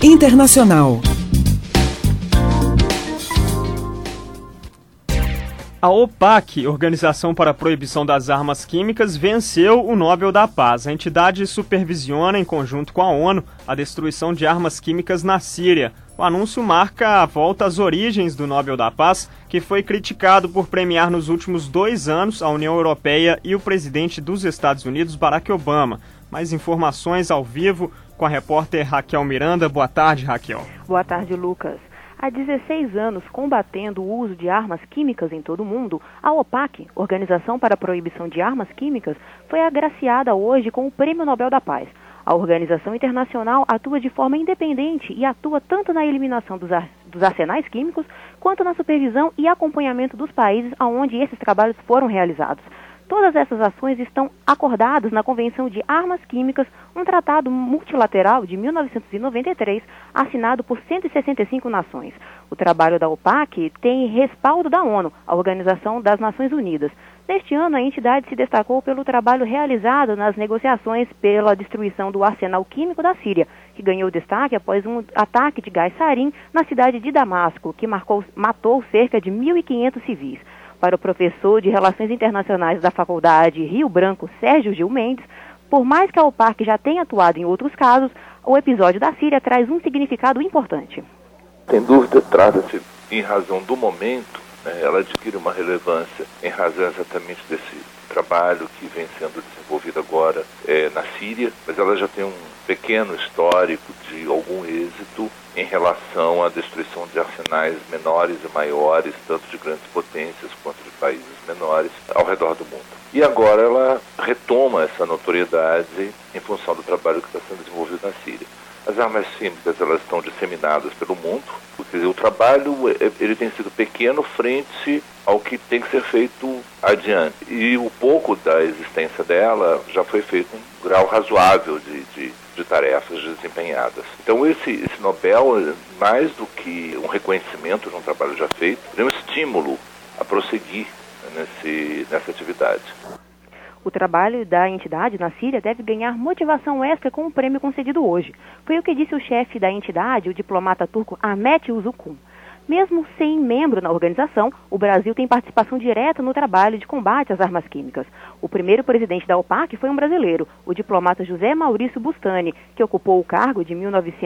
Internacional. A OPAC, Organização para a Proibição das Armas Químicas, venceu o Nobel da Paz. A entidade supervisiona, em conjunto com a ONU, a destruição de armas químicas na Síria. O anúncio marca a volta às origens do Nobel da Paz, que foi criticado por premiar nos últimos 2 anos a União Europeia e o presidente dos Estados Unidos, Barack Obama. Mais informações ao vivo com a repórter Raquel Miranda. Boa tarde, Raquel. Boa tarde, Lucas. Há 16 anos, combatendo o uso de armas químicas em todo o mundo, a OPAC, Organização para a Proibição de Armas Químicas, foi agraciada hoje com o Prêmio Nobel da Paz. A organização internacional atua de forma independente e atua tanto na eliminação dos arsenais químicos, quanto na supervisão e acompanhamento dos países onde esses trabalhos foram realizados. Todas essas ações estão acordadas na Convenção de Armas Químicas, um tratado multilateral de 1993, assinado por 165 nações. O trabalho da OPAC tem respaldo da ONU, a Organização das Nações Unidas. Neste ano, a entidade se destacou pelo trabalho realizado nas negociações pela destruição do arsenal químico da Síria, que ganhou destaque após um ataque de gás sarin na cidade de Damasco, que matou cerca de 1.500 civis. Para o professor de Relações Internacionais da Faculdade Rio Branco, Sérgio Gil Mendes, por mais que a OPAC já tenha atuado em outros casos, o episódio da Síria traz um significado importante. Sem dúvida, trata-se, em razão do momento, ela adquire uma relevância em razão exatamente desse trabalho que vem sendo desenvolvido agora na Síria, mas ela já tem um pequeno histórico de algum êxito em relação à destruição de arsenais menores e maiores, tanto de grandes potências quanto de países menores, ao redor do mundo. E agora ela retoma essa notoriedade em função do trabalho que está sendo desenvolvido na Síria. As armas químicas, elas estão disseminadas pelo mundo, porque o trabalho ele tem sido pequeno frente ao que tem que ser feito adiante. E o pouco da existência dela já foi feito um grau razoável de tarefas desempenhadas. Então esse Nobel, mais do que um reconhecimento de um trabalho já feito, é um estímulo a prosseguir nessa atividade. O trabalho da entidade na Síria deve ganhar motivação extra com o prêmio concedido hoje. Foi o que disse o chefe da entidade, o diplomata turco Ahmet Uzukun. Mesmo sem membro na organização, o Brasil tem participação direta no trabalho de combate às armas químicas. O primeiro presidente da OPAC foi um brasileiro, o diplomata José Maurício Bustani, que ocupou o cargo de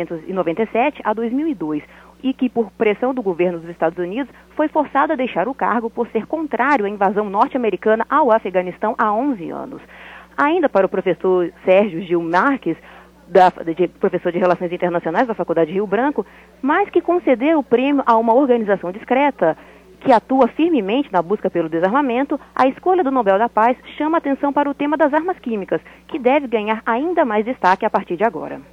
1997 a 2002 e que, por pressão do governo dos Estados Unidos, foi forçado a deixar o cargo por ser contrário à invasão norte-americana ao Afeganistão há 11 anos. Ainda para o professor Sérgio Gil Marques, professor de Relações Internacionais da Faculdade Rio Branco, mais que conceder o prêmio a uma organização discreta que atua firmemente na busca pelo desarmamento, a escolha do Nobel da Paz chama atenção para o tema das armas químicas, que deve ganhar ainda mais destaque a partir de agora.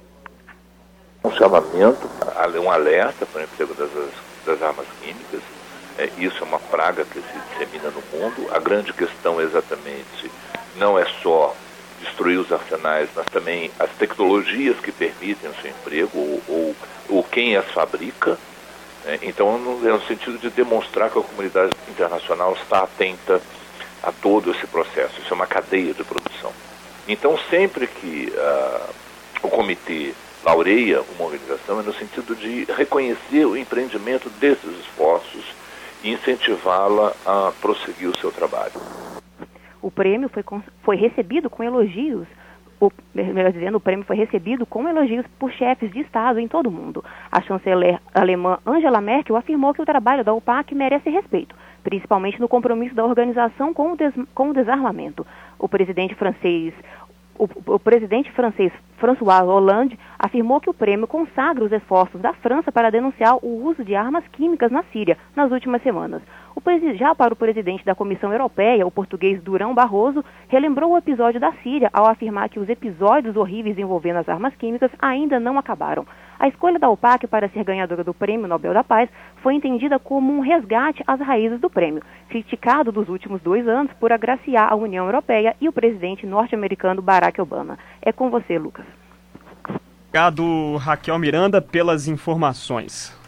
Um chamamento, um alerta para o emprego das armas químicas. Isso é uma praga que se dissemina no mundo. A grande questão exatamente não é só destruir os arsenais, mas também as tecnologias que permitem o seu emprego ou quem as fabrica. Então, é no sentido de demonstrar que a comunidade internacional está atenta a todo esse processo. Isso é uma cadeia de produção. Então, sempre que o comitê laureia uma organização, é no sentido de reconhecer o empreendimento desses esforços e incentivá-la a prosseguir o seu trabalho. O prêmio foi recebido com elogios, o prêmio foi recebido com elogios por chefes de Estado em todo o mundo. A chanceler alemã Angela Merkel afirmou que o trabalho da OPAC merece respeito, principalmente no compromisso da organização com o desarmamento. O presidente francês François Hollande afirmou que o prêmio consagra os esforços da França para denunciar o uso de armas químicas na Síria nas últimas semanas. Já para o presidente da Comissão Europeia, o português Durão Barroso, relembrou o episódio da Síria ao afirmar que os episódios horríveis envolvendo as armas químicas ainda não acabaram. A escolha da OPAC para ser ganhadora do Prêmio Nobel da Paz foi entendida como um resgate às raízes do prêmio, criticado dos últimos 2 anos por agraciar a União Europeia e o presidente norte-americano Barack Obama. É com você, Lucas. Obrigado, Raquel Miranda, pelas informações.